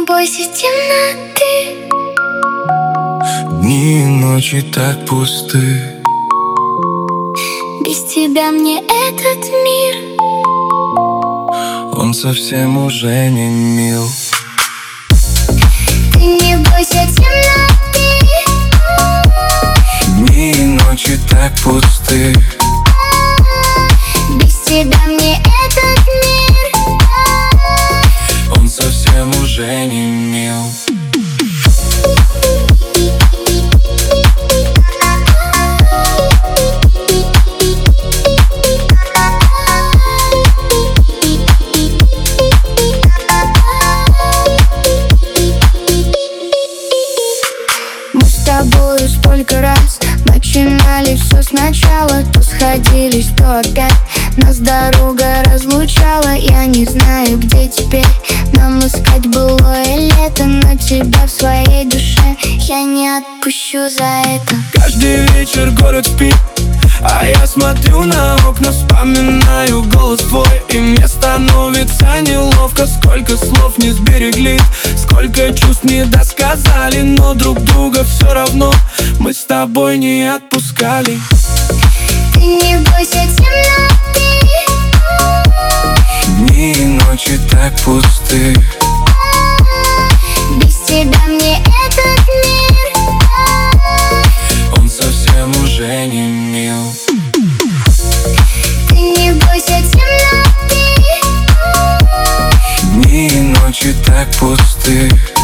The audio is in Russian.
бойся темноты. Дни и ночи так пусты. Без тебя мне этот мир, Он совсем уже не мил. ты не бойся темноты. Дни и ночи так пусты. Без тебя мне этот мир, Он совсем уже не мил. Мы с тобою сколько раз начинали все сначала, то сходились, то опять нас дорога разлучала. Я не знаю, где теперь нам искать былое лето, но тебя в своей душе я не отпущу за это. Каждый вечер город спит, а я смотрю на окна, вспоминаю голос твой, и мне становится неловко. Сколько слов не сберегли, сколько чувств не досказали, но друг друга все равно мы с тобой не отпускали. Ты не бойся темноты. Дни и ночи так пусты. Без тебя мне этот мир, Он совсем уже не мил. ты не бойся темноты. Дни и ночи так пусты.